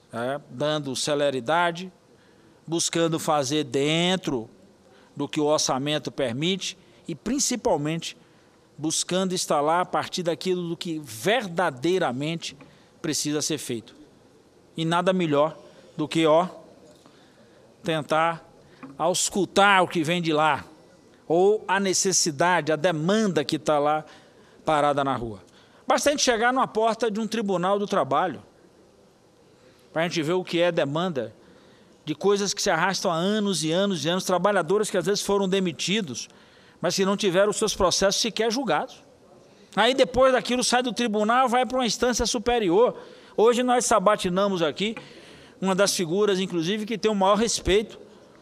dando celeridade, buscando fazer dentro do que o orçamento permite e, principalmente, buscando instalar a partir daquilo do que verdadeiramente precisa ser feito. E nada melhor do que, tentar auscultar o que vem de lá, ou a necessidade, a demanda que está lá parada na rua. Basta a gente chegar numa porta de um tribunal do trabalho, para a gente ver o que é demanda de coisas que se arrastam há anos e anos e anos, trabalhadores que às vezes foram demitidos, mas que não tiveram os seus processos sequer julgados. Aí depois daquilo sai do tribunal, vai para uma instância superior. Hoje nós sabatinamos aqui uma das figuras, inclusive, que tem o maior respeito,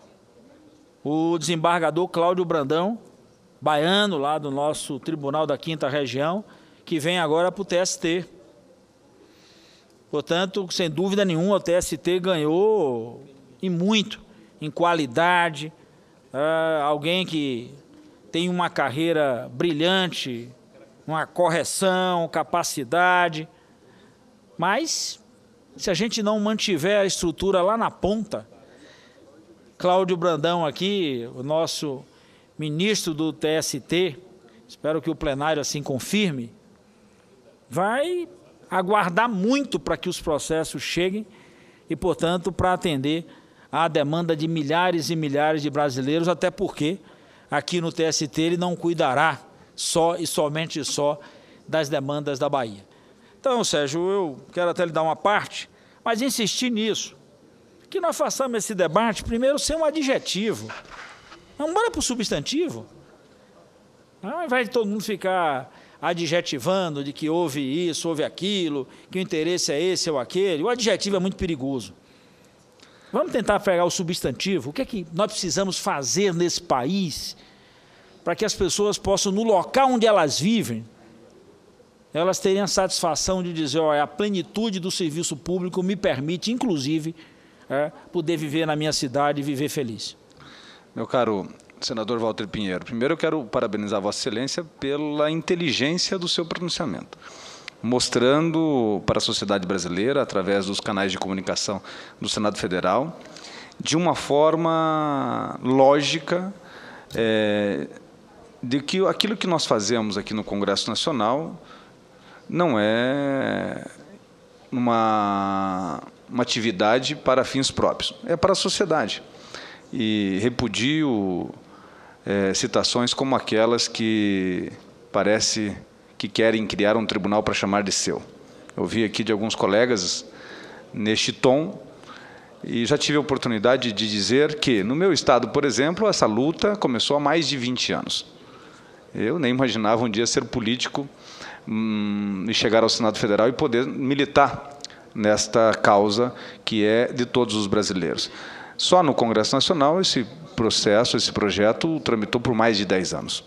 o desembargador Cláudio Brandão, baiano, lá do nosso Tribunal da 5ª Região, que vem agora para o TST. Portanto, sem dúvida nenhuma, o TST ganhou e muito em qualidade, alguém que tem uma carreira brilhante, uma correção, capacidade, mas se a gente não mantiver a estrutura lá na ponta, Cláudio Brandão aqui, o nosso ministro do TST, espero que o plenário assim confirme, vai aguardar muito para que os processos cheguem e, portanto, para atender à demanda de milhares e milhares de brasileiros, até porque aqui no TST ele não cuidará só e somente só das demandas da Bahia. Então, Sérgio, eu quero até lhe dar uma parte, mas insistir nisso, que nós façamos esse debate, primeiro, sem um adjetivo. Vamos embora para o substantivo. Ao invés de todo mundo ficar adjetivando de que houve isso, houve aquilo, que o interesse é esse ou aquele, o adjetivo é muito perigoso. Vamos tentar pegar o substantivo. O que é que nós precisamos fazer nesse país para que as pessoas possam, no local onde elas vivem, elas terem a satisfação de dizer, a plenitude do serviço público me permite, inclusive, poder viver na minha cidade e viver feliz. Meu caro senador Walter Pinheiro, primeiro eu quero parabenizar Vossa Excelência pela inteligência do seu pronunciamento, mostrando para a sociedade brasileira, através dos canais de comunicação do Senado Federal, de uma forma lógica, de que aquilo que nós fazemos aqui no Congresso Nacional não é uma atividade para fins próprios, é para a sociedade. E repudio citações como aquelas que parece que querem criar um tribunal para chamar de seu. Eu ouvi aqui de alguns colegas neste tom e já tive a oportunidade de dizer que, no meu estado, por exemplo, essa luta começou há mais de 20 anos. Eu nem imaginava um dia ser político e chegar ao Senado Federal e poder militar nesta causa que é de todos os brasileiros. Só no Congresso Nacional esse processo, esse projeto tramitou por mais de 10 anos.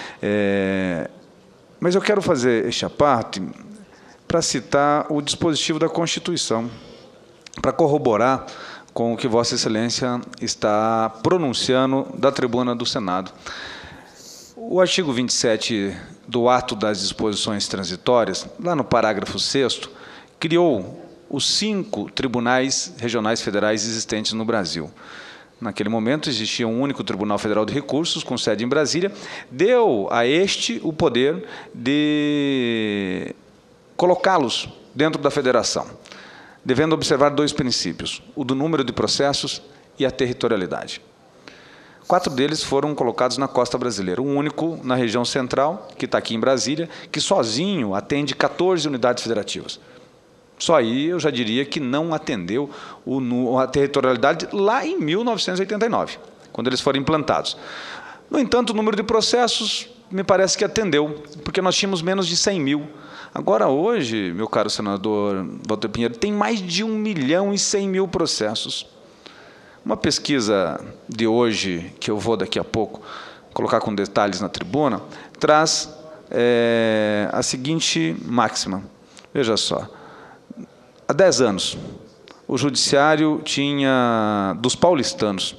Mas eu quero fazer esta parte para citar o dispositivo da Constituição, para corroborar com o que Vossa Excelência está pronunciando da tribuna do Senado. O artigo 27 do Ato das Disposições Transitórias, lá no parágrafo 6º, criou os 5 tribunais regionais federais existentes no Brasil. Naquele momento existia um único Tribunal Federal de Recursos, com sede em Brasília, deu a este o poder de colocá-los dentro da federação, devendo observar 2 princípios, o do número de processos e a territorialidade. 4 deles foram colocados na costa brasileira, um único na região central, que está aqui em Brasília, que sozinho atende 14 unidades federativas. Só aí eu já diria que não atendeu a territorialidade lá em 1989, quando eles foram implantados. No entanto, o número de processos me parece que atendeu, porque nós tínhamos menos de 100 mil. Agora, hoje, meu caro senador Walter Pinheiro, tem mais de 1.100.000 processos. Uma pesquisa de hoje, que eu vou daqui a pouco colocar com detalhes na tribuna, traz a seguinte máxima. Veja só. Há 10 anos, o judiciário tinha, dos paulistanos,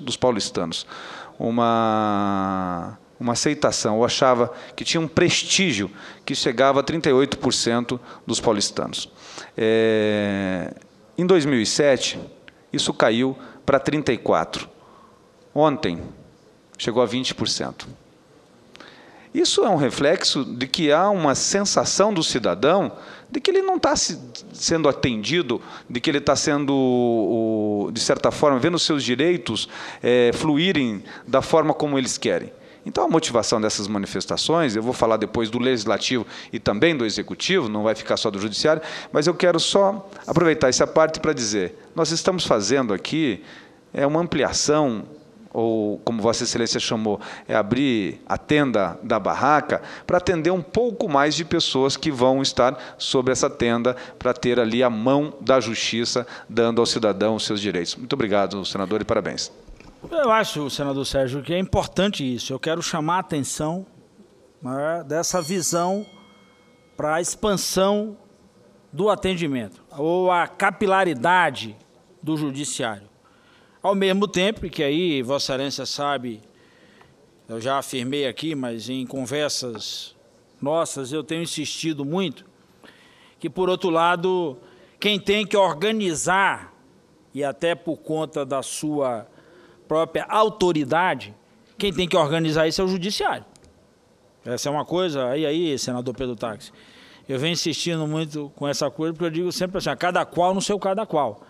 uma aceitação, ou achava que tinha um prestígio que chegava a 38% dos paulistanos. Em 2007, isso caiu para 34%. Ontem, chegou a 20%. Isso é um reflexo de que há uma sensação do cidadão de que ele não está sendo atendido, de que ele está sendo, de certa forma, vendo os seus direitos fluírem da forma como eles querem. Então, a motivação dessas manifestações, eu vou falar depois do Legislativo e também do Executivo, não vai ficar só do Judiciário, mas eu quero só aproveitar essa parte para dizer, nós estamos fazendo aqui uma ampliação, ou como Vossa Excelência chamou, abrir a tenda da barraca para atender um pouco mais de pessoas que vão estar sobre essa tenda para ter ali a mão da justiça dando ao cidadão os seus direitos. Muito obrigado, senador, e parabéns. Eu acho, senador Sérgio, que é importante isso. Eu quero chamar a atenção, né, dessa visão para a expansão do atendimento, ou a capilaridade do judiciário. Ao mesmo tempo, que aí Vossa Excelência sabe, eu já afirmei aqui, mas em conversas nossas eu tenho insistido muito, que, por outro lado, quem tem que organizar, e até por conta da sua própria autoridade, quem tem que organizar isso é o Judiciário. Essa é uma coisa, aí, senador Pedro Táxi, eu venho insistindo muito com essa coisa, porque eu digo sempre assim, cada qual no seu cada qual.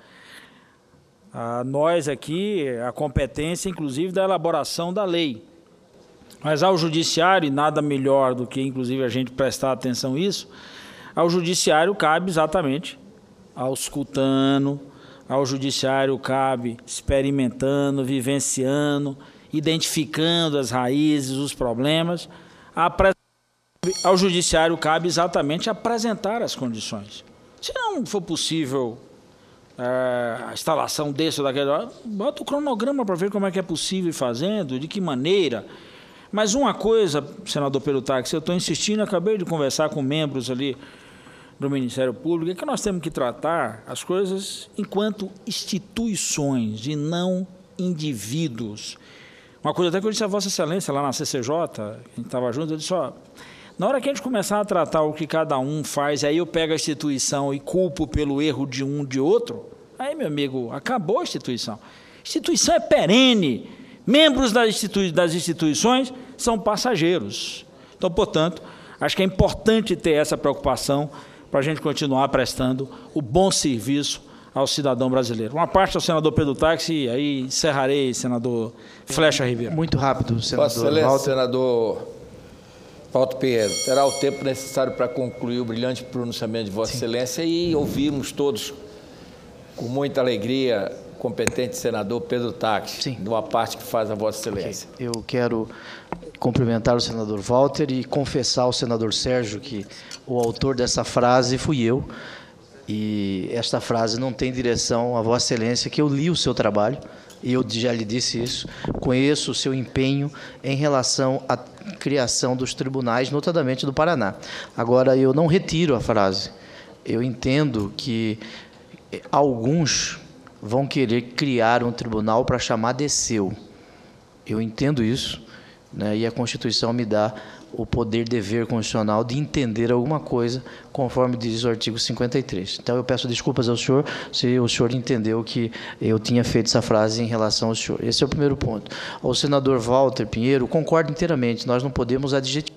Nós aqui, a competência, inclusive, da elaboração da lei. Mas ao Judiciário, e nada melhor do que, inclusive, a gente prestar atenção a isso, ao Judiciário cabe exatamente auscultando, ao Judiciário cabe experimentando, vivenciando, identificando as raízes, os problemas. Ao Judiciário cabe exatamente apresentar as condições. Se não for possível a instalação desse ou daquele, bota o cronograma para ver como é que é possível ir fazendo, de que maneira. Mas uma coisa, senador Pedro Táxi, eu estou insistindo, acabei de conversar com membros ali do Ministério Público, é que nós temos que tratar as coisas enquanto instituições e não indivíduos. Uma coisa até que eu disse a Vossa Excelência lá na CCJ, a gente estava junto, eu disse, na hora que a gente começar a tratar o que cada um faz, aí eu pego a instituição e culpo pelo erro de um de outro, aí, meu amigo, acabou a instituição. Instituição é perene. Membros das instituições são passageiros. Então, portanto, acho que é importante ter essa preocupação para a gente continuar prestando o bom serviço ao cidadão brasileiro. Uma parte ao senador Pedro Táxi, e aí encerrarei, senador Flecha Ribeiro. Muito rápido, senador. Vossa Excelência, senador Walter Pinheiro, terá o tempo necessário para concluir o brilhante pronunciamento de Vossa Excelência e ouvirmos todos, com muita alegria, o competente senador Pedro Táxi, de uma parte que faz a Vossa Excelência. Okay. Eu quero cumprimentar o senador Walter e confessar ao senador Sérgio que o autor dessa frase fui eu, e esta frase não tem direção a Vossa Excelência, que eu li o seu trabalho, e eu já lhe disse isso, conheço o seu empenho em relação à criação dos tribunais, notadamente do Paraná. Agora, eu não retiro a frase. Eu entendo que alguns vão querer criar um tribunal para chamar de seu. Eu entendo isso, né, e a Constituição me dá o poder-dever constitucional de entender alguma coisa, conforme diz o artigo 53. Então, eu peço desculpas ao senhor se o senhor entendeu que eu tinha feito essa frase em relação ao senhor. Esse é o primeiro ponto. Ao senador Walter Pinheiro, concordo inteiramente, nós não podemos adjetivar.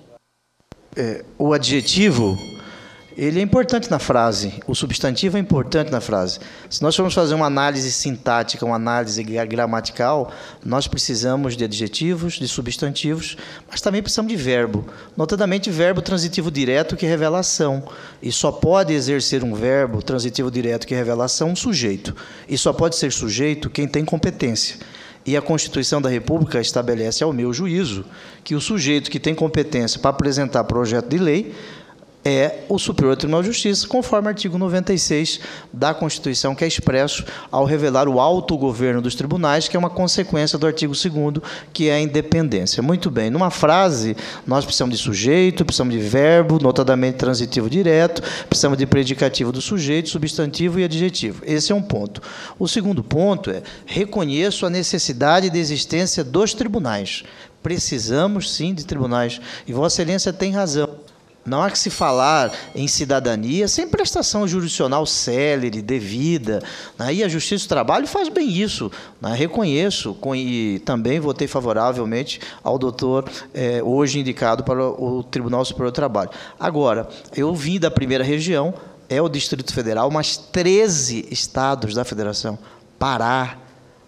O adjetivo, ele é importante na frase, o substantivo é importante na frase. Se nós formos fazer uma análise sintática, uma análise gramatical, nós precisamos de adjetivos, de substantivos, mas também precisamos de verbo, notadamente verbo transitivo direto que revela ação. E só pode exercer um verbo transitivo direto que revela ação um sujeito. E só pode ser sujeito quem tem competência. E a Constituição da República estabelece, ao meu juízo, que o sujeito que tem competência para apresentar projeto de lei é o Superior Tribunal de Justiça, conforme o artigo 96 da Constituição, que é expresso ao revelar o autogoverno dos tribunais, que é uma consequência do artigo 2º, que é a independência. Muito bem, numa frase, nós precisamos de sujeito, precisamos de verbo, notadamente transitivo direto, precisamos de predicativo do sujeito, substantivo e adjetivo. Esse é um ponto. O segundo ponto é, reconheço a necessidade de existência dos tribunais. Precisamos, sim, de tribunais. E Vossa Excelência tem razão. Não há que se falar em cidadania sem prestação jurisdicional célere, devida. Né? E a Justiça do Trabalho faz bem isso. Né? Reconheço e também votei favoravelmente ao doutor, hoje indicado para o Tribunal Superior do Trabalho. Agora, eu vim da primeira região, é o Distrito Federal, mas 13 estados da Federação, Pará,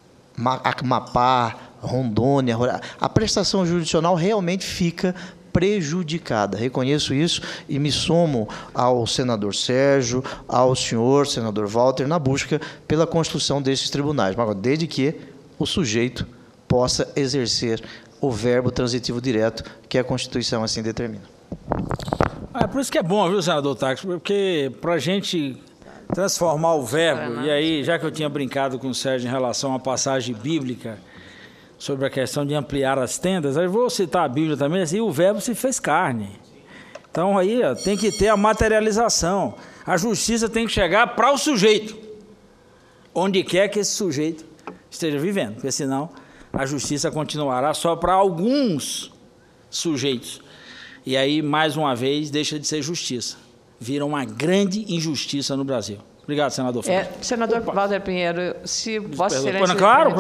Amapá, Rondônia, a prestação jurisdicional realmente fica prejudicada. Reconheço isso e me somo ao senador Sérgio, ao senhor senador Walter, na busca pela construção desses tribunais, mas desde que o sujeito possa exercer o verbo transitivo direto que a Constituição assim determina. É por isso que é bom, viu, senador Tacos, porque para a gente transformar o verbo, e aí, já que eu tinha brincado com o Sérgio em relação à passagem bíblica sobre a questão de ampliar as tendas, aí eu vou citar a Bíblia também, assim, o verbo se fez carne. Então aí tem que ter a materialização. A justiça tem que chegar para o sujeito, onde quer que esse sujeito esteja vivendo, porque senão a justiça continuará só para alguns sujeitos. E aí, mais uma vez, deixa de ser justiça. Vira uma grande injustiça no Brasil. Obrigado, senador. Senador Walter Pinheiro, se Vossa Excelência... Claro.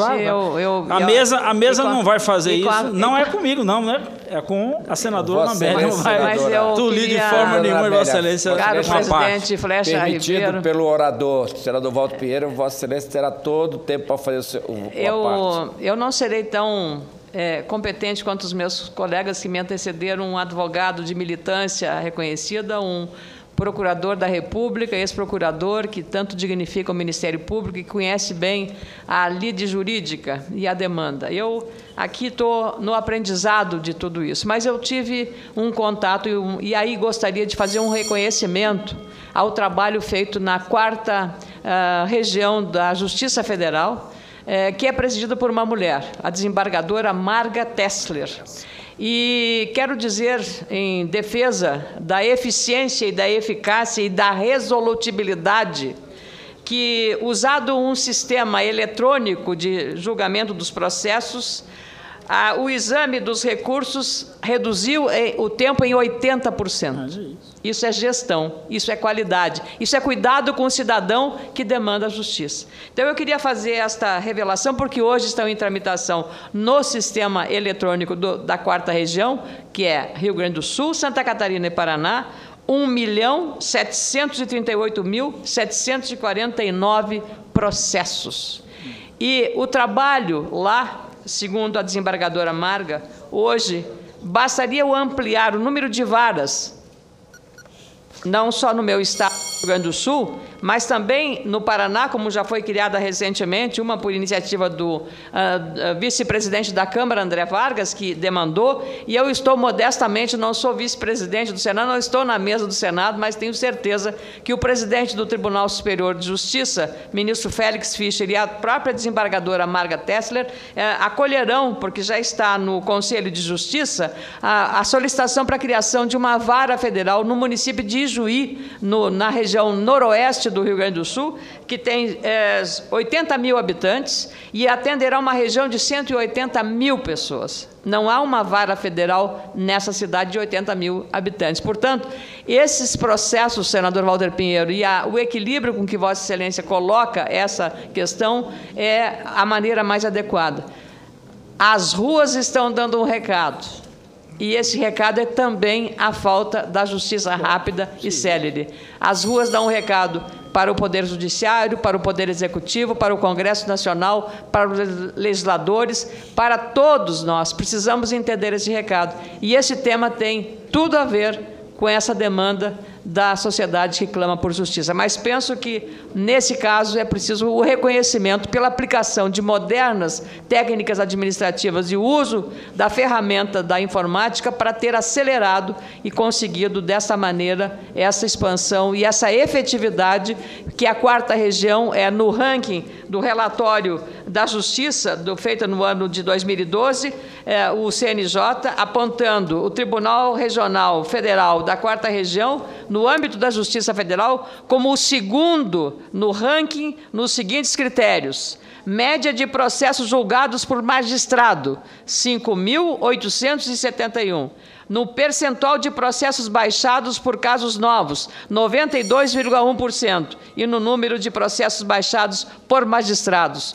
A mesa não vai fazer isso. Não é comigo, não, né? É com a senadora Amélia. Não vai tolir de forma nenhuma, Vossa Excelência. Caro presidente Flecha Ribeiro. Permitido pelo orador, senador Walter Pinheiro, Vossa Excelência terá todo o tempo para fazer a parte. Eu não serei tão competente quanto os meus colegas que me antecederam, um advogado de militância reconhecida, um procurador da República, ex-procurador, que tanto dignifica o Ministério Público e conhece bem a lide jurídica e a demanda. Eu aqui estou no aprendizado de tudo isso, mas eu tive um contato e aí gostaria de fazer um reconhecimento ao trabalho feito na 4ª região da Justiça Federal, que é presidido por uma mulher, a desembargadora Marga Tessler. E quero dizer, em defesa da eficiência e da eficácia e da resolutibilidade, que, usado um sistema eletrônico de julgamento dos processos, o exame dos recursos reduziu o tempo em 80%. Isso é gestão, isso é qualidade, isso é cuidado com o cidadão que demanda a justiça. Então, eu queria fazer esta revelação, porque hoje estão em tramitação no sistema eletrônico da 4ª região, que é Rio Grande do Sul, Santa Catarina e Paraná, 1.738.749 processos. E o trabalho lá, segundo a desembargadora Marga, hoje bastaria eu ampliar o número de varas, não só no meu estado, Rio Grande do Sul, mas também no Paraná, como já foi criada recentemente, uma por iniciativa do vice-presidente da Câmara, André Vargas, que demandou, e eu estou modestamente, não sou vice-presidente do Senado, não estou na mesa do Senado, mas tenho certeza que o presidente do Tribunal Superior de Justiça, ministro Félix Fischer, e a própria desembargadora Marga Tessler acolherão, porque já está no Conselho de Justiça, a solicitação para a criação de uma vara federal no município de Ijuí, na região noroeste do Rio Grande do Sul, que tem 80 mil habitantes e atenderá uma região de 180 mil pessoas. Não há uma vara federal nessa cidade de 80 mil habitantes. Portanto, esses processos, senador Walter Pinheiro, e o equilíbrio com que Vossa Excelência coloca essa questão é a maneira mais adequada. As ruas estão dando um recado. E esse recado é também a falta da justiça rápida e célere. As ruas dão um recado para o Poder Judiciário, para o Poder Executivo, para o Congresso Nacional, para os legisladores, para todos nós. Precisamos entender esse recado. E esse tema tem tudo a ver com essa demanda da sociedade que clama por justiça. Mas penso que, nesse caso, é preciso o reconhecimento pela aplicação de modernas técnicas administrativas e o uso da ferramenta da informática para ter acelerado e conseguido, dessa maneira, essa expansão e essa efetividade que a 4ª região no ranking do relatório da Justiça, feito no ano de 2012, o CNJ, apontando o Tribunal Regional Federal da 4ª região no âmbito da Justiça Federal, como o segundo no ranking nos seguintes critérios: média de processos julgados por magistrado, 5.871. No percentual de processos baixados por casos novos, 92,1%. E no número de processos baixados por magistrados,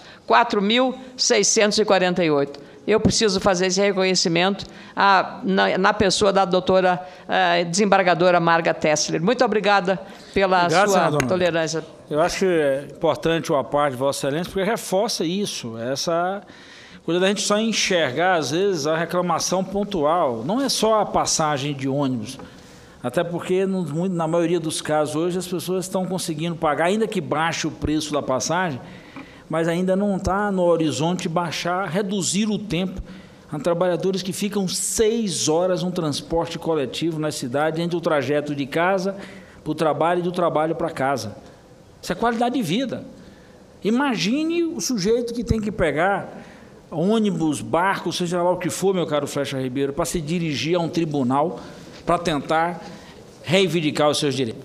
4.648. Eu preciso fazer esse reconhecimento na pessoa da doutora desembargadora Marga Tessler. Muito obrigada pela sua tolerância. Eu acho que é importante o aparte de Vossa Excelência, porque reforça isso, essa coisa da gente só enxergar, às vezes, a reclamação pontual. Não é só a passagem de ônibus, até porque, na maioria dos casos hoje, as pessoas estão conseguindo pagar, ainda que baixe o preço da passagem, mas ainda não está no horizonte baixar, reduzir o tempo. Há trabalhadores que ficam 6 horas no transporte coletivo na cidade, entre o trajeto de casa para o trabalho e do trabalho para casa. Isso é qualidade de vida. Imagine o sujeito que tem que pegar ônibus, barco, seja lá o que for, meu caro Flecha Ribeiro, para se dirigir a um tribunal para tentar reivindicar os seus direitos.